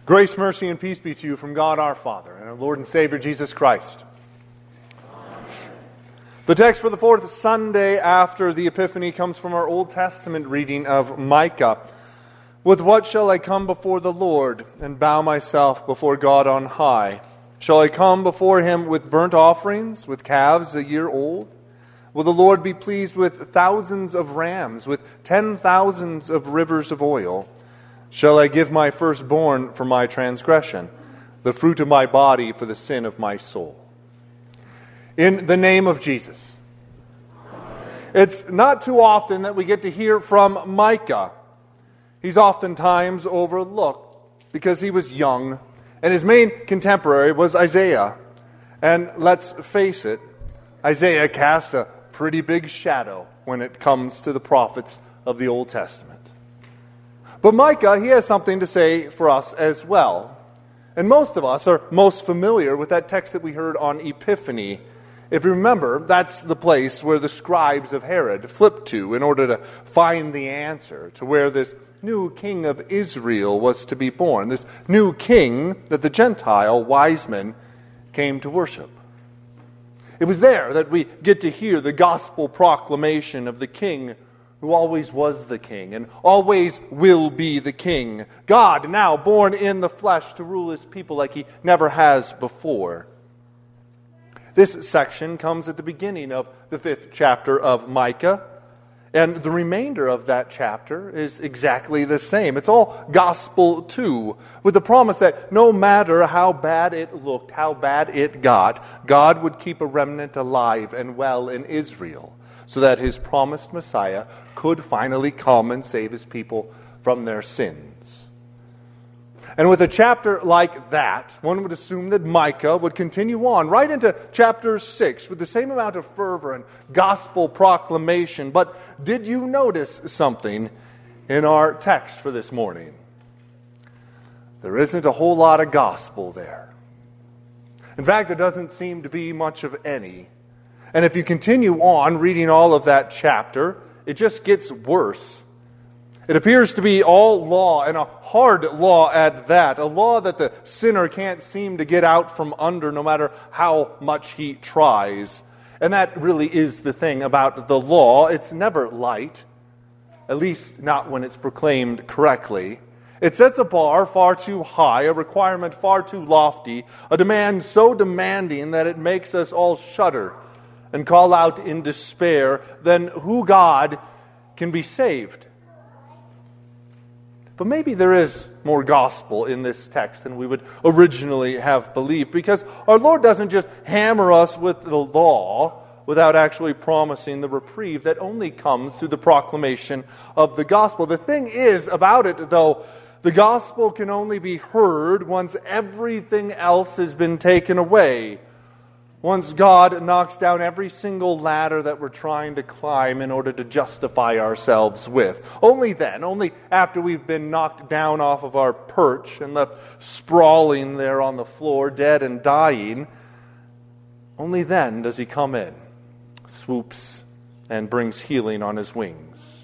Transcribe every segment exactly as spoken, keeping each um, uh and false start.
Grace, mercy, and peace be to you from God our Father and our Lord and Savior Jesus Christ. Amen. The text for the fourth Sunday after the Epiphany comes from our Old Testament reading of Micah. With what shall I come before the Lord and bow myself before God on high? Shall I come before him with burnt offerings, with calves a year old? Will the Lord be pleased with thousands of rams, with ten thousands of rivers of oil? Shall I give my firstborn for my transgression, the fruit of my body for the sin of my soul? In the name of Jesus. It's not too often that we get to hear from Micah. He's oftentimes overlooked because he was young, and his main contemporary was Isaiah. And let's face it, Isaiah casts a pretty big shadow when it comes to the prophets of the Old Testament. But Micah, he has something to say for us as well. And most of us are most familiar with that text that we heard on Epiphany. If you remember, that's the place where the scribes of Herod flipped to in order to find the answer to where this new king of Israel was to be born, this new king that the Gentile wise men came to worship. It was there that we get to hear the gospel proclamation of the king who always was the king and always will be the king. God now born in the flesh to rule his people like he never has before. This section comes at the beginning of the fifth chapter of Micah, and the remainder of that chapter is exactly the same. It's all gospel too, with the promise that no matter how bad it looked, how bad it got, God would keep a remnant alive and well in Israel, so that his promised Messiah could finally come and save his people from their sins. And with a chapter like that, one would assume that Micah would continue on right into chapter six with the same amount of fervor and gospel proclamation. But did you notice something in our text for this morning? There isn't a whole lot of gospel there. In fact, there doesn't seem to be much of any. And if you continue on reading all of that chapter, it just gets worse. It appears to be all law, and a hard law at that, a law that the sinner can't seem to get out from under no matter how much he tries. And that really is the thing about the law. It's never light, at least not when it's proclaimed correctly. It sets a bar far too high, a requirement far too lofty, a demand so demanding that it makes us all shudder and call out in despair. Then who God can be saved? But maybe there is more gospel in this text than we would originally have believed, because our Lord doesn't just hammer us with the law without actually promising the reprieve that only comes through the proclamation of the gospel. The thing is about it, though, the gospel can only be heard once everything else has been taken away. Once God knocks down every single ladder that we're trying to climb in order to justify ourselves with. Only then, only after we've been knocked down off of our perch and left sprawling there on the floor, dead and dying, only then does he come in, swoops, and brings healing on his wings.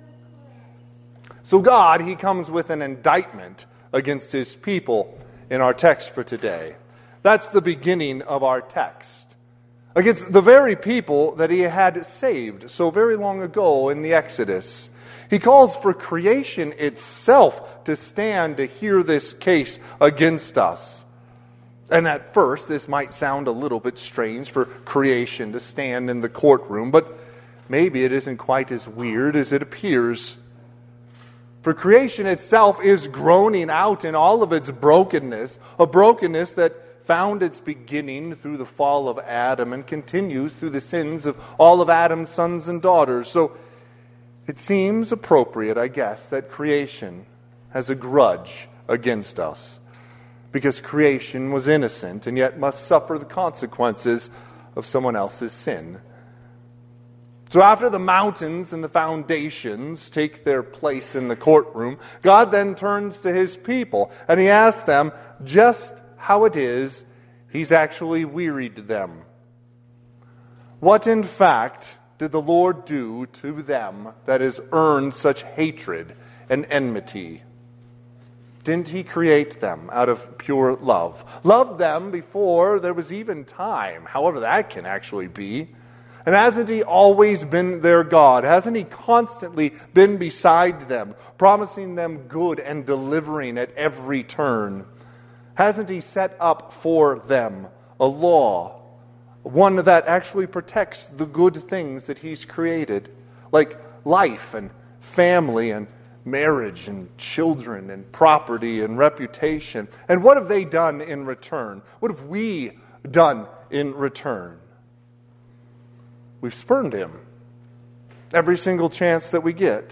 So God, he comes with an indictment against his people in our text for today. That's the beginning of our text. Against the very people that he had saved so very long ago in the Exodus. He calls for creation itself to stand to hear this case against us. And at first, this might sound a little bit strange for creation to stand in the courtroom, but maybe it isn't quite as weird as it appears. For creation itself is groaning out in all of its brokenness, a brokenness that found its beginning through the fall of Adam and continues through the sins of all of Adam's sons and daughters. So it seems appropriate, I guess, that creation has a grudge against us, because creation was innocent and yet must suffer the consequences of someone else's sin. So after the mountains and the foundations take their place in the courtroom, God then turns to his people and he asks them just how it is he's actually wearied them. What in fact did the Lord do to them that has earned such hatred and enmity? didn't he create them out of pure love? Loved them before there was even time, however that can actually be. And hasn't he always been their God? Hasn't he constantly been beside them, promising them good and delivering at every turn? Hasn't he set up for them a law, one that actually protects the good things that he's created, like life and family and marriage and children and property and reputation? And what have they done in return? What have we done in return? We've spurned him every single chance that we get.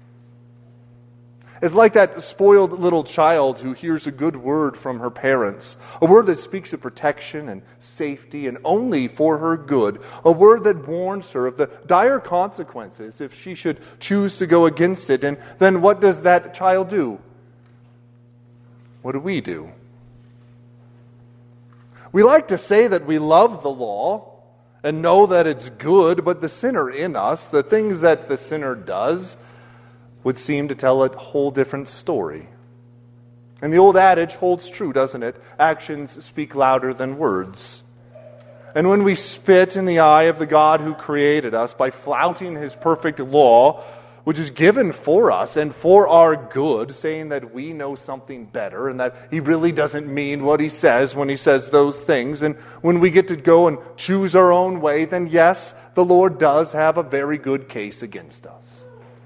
It's like that spoiled little child who hears a good word from her parents, a word that speaks of protection and safety and only for her good, a word that warns her of the dire consequences if she should choose to go against it. And then what does that child do? What do we do? We like to say that we love the law and know that it's good, but the sinner in us, the things that the sinner does, would seem to tell a whole different story. And the old adage holds true, doesn't it? Actions speak louder than words. And when we spit in the eye of the God who created us by flouting his perfect law, which is given for us and for our good, saying that we know something better and that he really doesn't mean what he says when he says those things, and when we get to go and choose our own way, then yes, the Lord does have a very good case against us.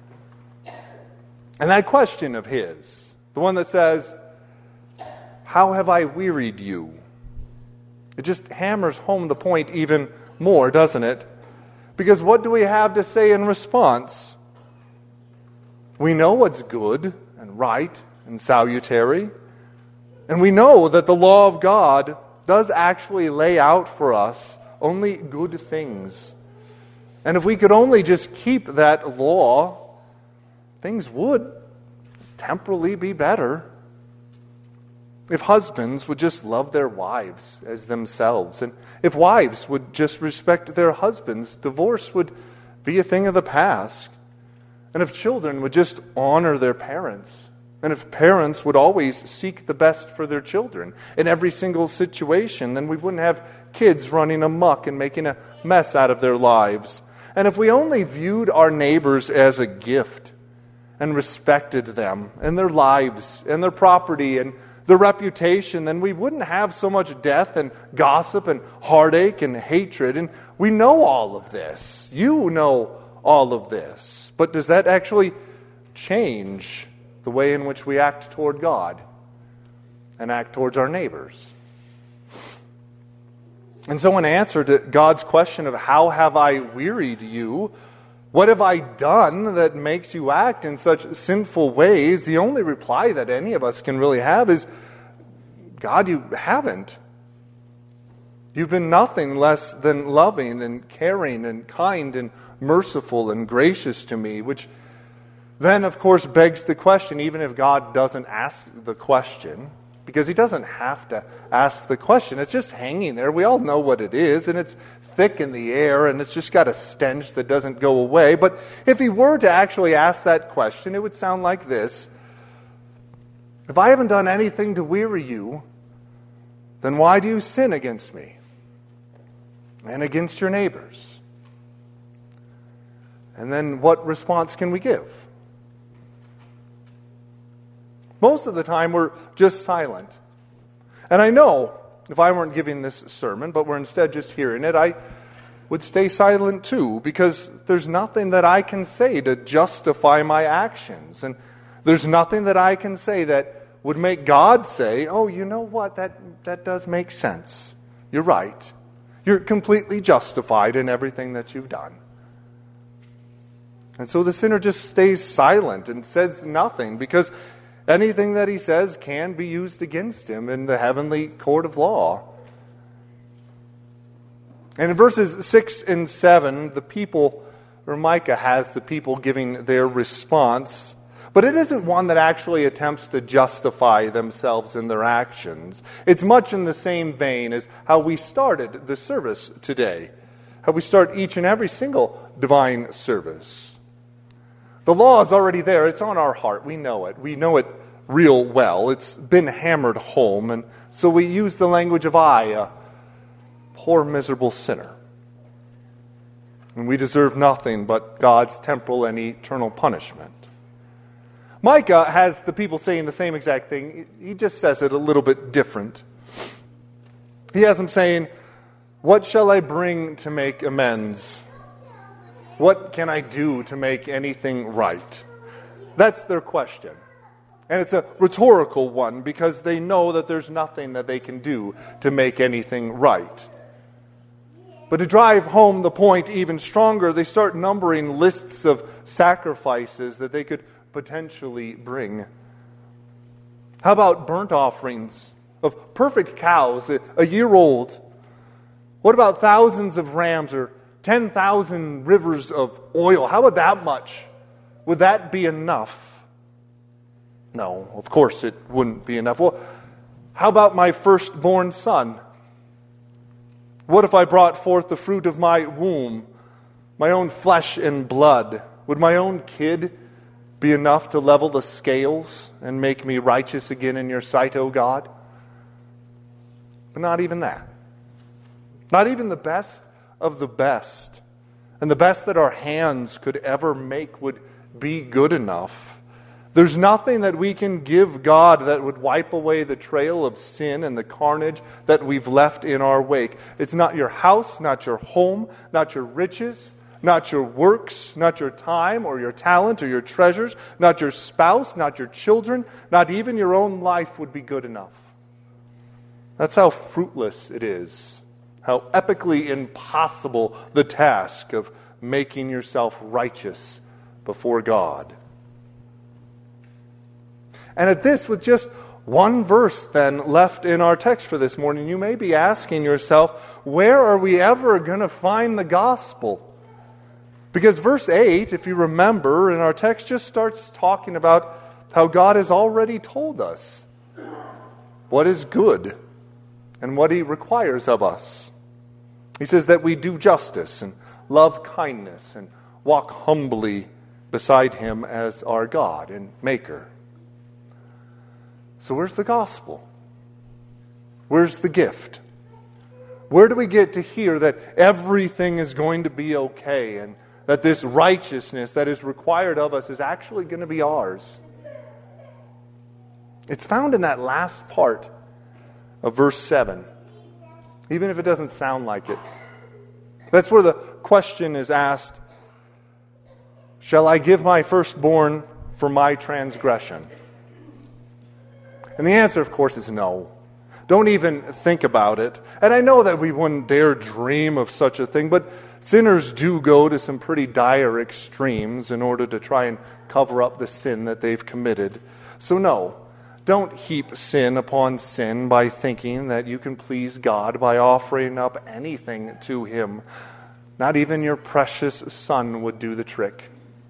And that question of his, the one that says, "How have I wearied you?" It just hammers home the point even more, doesn't it? Because what do we have to say in response? We know what's good and right and salutary. And we know that the law of God does actually lay out for us only good things. And if we could only just keep that law, things would temporally be better. If husbands would just love their wives as themselves, and if wives would just respect their husbands, divorce would be a thing of the past. And if children would just honor their parents, and if parents would always seek the best for their children in every single situation, then we wouldn't have kids running amok and making a mess out of their lives. And if we only viewed our neighbors as a gift and respected them and their lives and their property and their reputation, then we wouldn't have so much death and gossip and heartache and hatred. And we know all of this. You know all of this. But does that actually change the way in which we act toward God and act towards our neighbors? And so in answer to God's question of how have I wearied you, what have I done that makes you act in such sinful ways, the only reply that any of us can really have is, God, you haven't. You've been nothing less than loving and caring and kind and merciful and gracious to me, which then, of course, begs the question, even if God doesn't ask the question, because he doesn't have to ask the question. It's just hanging there. We all know what it is, and it's thick in the air, and it's just got a stench that doesn't go away. But if he were to actually ask that question, it would sound like this: if I haven't done anything to weary you, then why do you sin against me and against your neighbors? And then what response can we give? Most of the time we're just silent. And I know if I weren't giving this sermon, but were instead just hearing it, I would stay silent too, because there's nothing that I can say to justify my actions. And there's nothing that I can say that would make God say, oh, you know what, that, that does make sense. You're right. You're completely justified in everything that you've done. And so the sinner just stays silent and says nothing, because anything that he says can be used against him in the heavenly court of law. And in verses six and seven, the people, or Micah has the people giving their response, but it isn't one that actually attempts to justify themselves in their actions. It's much in the same vein as how we started the service today, how we start each and every single divine service. The law is already there. It's on our heart. We know it. We know it real well. It's been hammered home, and so we use the language of I, a poor, miserable sinner. And we deserve nothing but God's temporal and eternal punishment. Micah has the people saying the same exact thing. He just says it a little bit different. He has them saying, "What shall I bring to make amends? What can I do to make anything right?" That's their question. And it's a rhetorical one because they know that there's nothing that they can do to make anything right. But to drive home the point even stronger, they start numbering lists of sacrifices that they could potentially bring. How about burnt offerings of perfect cows, a, a year old? What about thousands of rams or ten thousand rivers of oil? How about that much? Would that be enough? No, of course it wouldn't be enough. Well, how about my firstborn son? What if I brought forth the fruit of my womb, my own flesh and blood? Would my own kid be enough to level the scales and make me righteous again in your sight, O God? But not even that. Not even the best of the best. And the best that our hands could ever make would be good enough. There's nothing that we can give God that would wipe away the trail of sin and the carnage that we've left in our wake. It's not your house, not your home, not your riches, not your works, not your time or your talent or your treasures, not your spouse, not your children, not even your own life would be good enough. That's how fruitless it is, how epically impossible the task of making yourself righteous before God. And at this, with just one verse then left in our text for this morning, you may be asking yourself, where are we ever going to find the gospel? Because verse eight, if you remember, in our text just starts talking about how God has already told us what is good and what He requires of us. He says that we do justice and love kindness and walk humbly beside Him as our God and Maker. So where's the gospel? Where's the gift? Where do we get to hear that everything is going to be okay and that this righteousness that is required of us is actually going to be ours? It's found in that last part of verse seven, even if it doesn't sound like it. That's where the question is asked, shall I give my firstborn for my transgression? And the answer, of course, is no. Don't even think about it. And I know that we wouldn't dare dream of such a thing, but sinners do go to some pretty dire extremes in order to try and cover up the sin that they've committed. So no, don't heap sin upon sin by thinking that you can please God by offering up anything to Him. Not even your precious son would do the trick.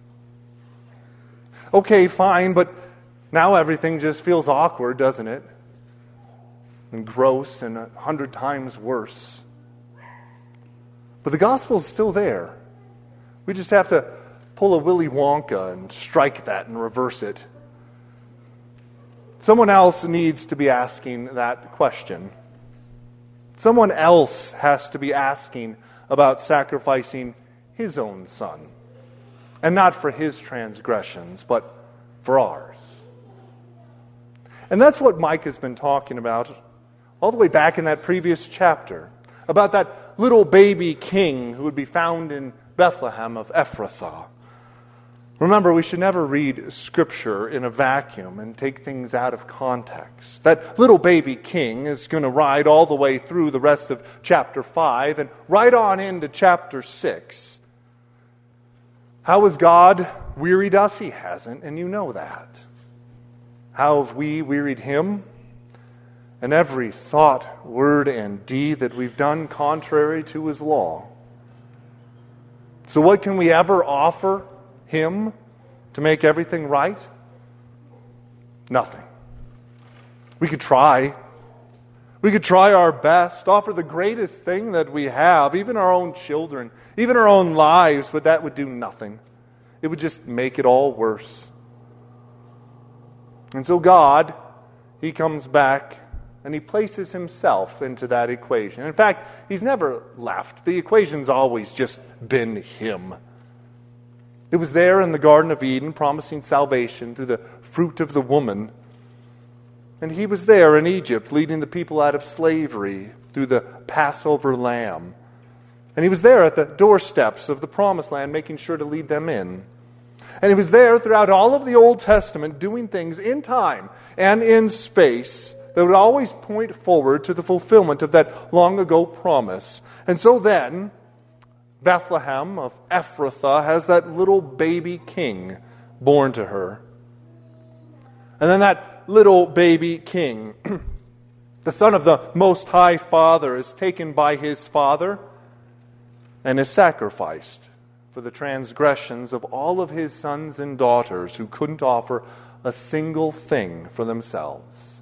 Okay, fine, but now everything just feels awkward, doesn't it? And gross and a hundred times worse. But the gospel's still there. We just have to pull a Willy Wonka and strike that and reverse it. Someone else needs to be asking that question. Someone else has to be asking about sacrificing his own son. And not for his transgressions, but for ours. And that's what Micah has been talking about all the way back in that previous chapter, about that little baby king who would be found in Bethlehem of Ephrathah. Remember, we should never read Scripture in a vacuum and take things out of context. That little baby king is going to ride all the way through the rest of chapter five and right on into chapter six. How has God wearied us? He hasn't, and you know that. How have we wearied Him? And every thought, word, and deed that we've done contrary to His law. So what can we ever offer Him to make everything right? Nothing. We could try. We could try our best, offer the greatest thing that we have, even our own children, even our own lives, but that would do nothing. It would just make it all worse. And so God, He comes back and He places Himself into that equation. In fact, He's never left. The equation's always just been Him. It was there in the Garden of Eden, promising salvation through the fruit of the woman. And He was there in Egypt, leading the people out of slavery through the Passover lamb. And He was there at the doorsteps of the Promised Land, making sure to lead them in. And He was there throughout all of the Old Testament, doing things in time and in space that would always point forward to the fulfillment of that long ago promise. And so then, Bethlehem of Ephrathah has that little baby king born to her. And then that little baby king, the son of the Most High Father, is taken by his father and is sacrificed for the transgressions of all of his sons and daughters who couldn't offer a single thing for themselves.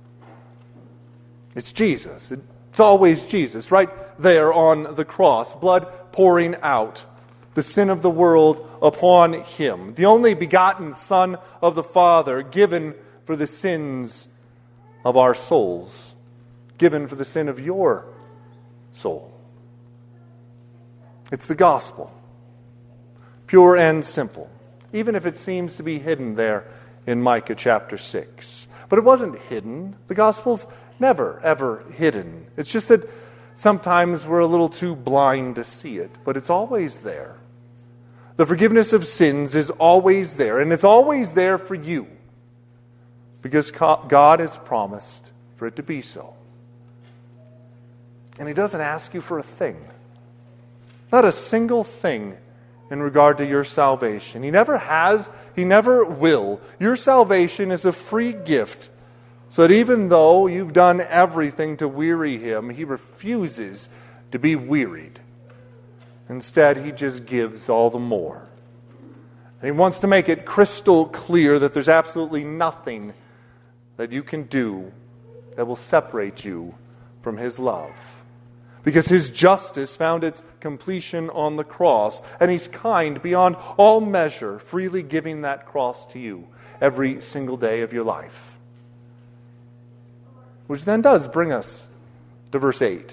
It's Jesus. It's always Jesus, right there on the cross, blood pouring out, the sin of the world upon Him, the only begotten Son of the Father, given for the sins of our souls, given for the sin of your soul. It's the gospel, pure and simple, even if it seems to be hidden there in Micah chapter six. But it wasn't hidden. The gospel's never, ever hidden. It's just that sometimes we're a little too blind to see it, but it's always there. The forgiveness of sins is always there, and it's always there for you, because God has promised for it to be so. And He doesn't ask you for a thing, not a single thing in regard to your salvation. He never has, He never will. Your salvation is a free gift, so that even though you've done everything to weary Him, He refuses to be wearied. Instead, He just gives all the more. And He wants to make it crystal clear that there's absolutely nothing that you can do that will separate you from His love. Because His justice found its completion on the cross, and He's kind beyond all measure, freely giving that cross to you every single day of your life. Which then does bring us to verse eight.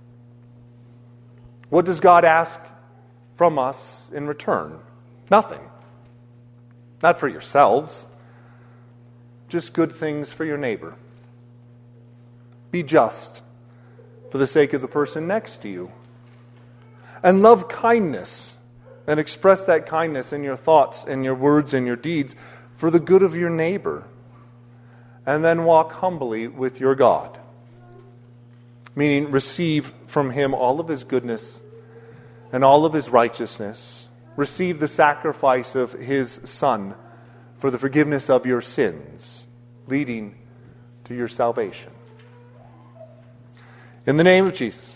What does God ask from us in return? Nothing. Not for yourselves. Just good things for your neighbor. Be just for the sake of the person next to you. And love kindness, and express that kindness in your thoughts and your words and your deeds for the good of your neighbor. And then walk humbly with your God. Meaning, receive from Him all of His goodness and all of His righteousness. Receive the sacrifice of His Son for the forgiveness of your sins, leading to your salvation. In the name of Jesus.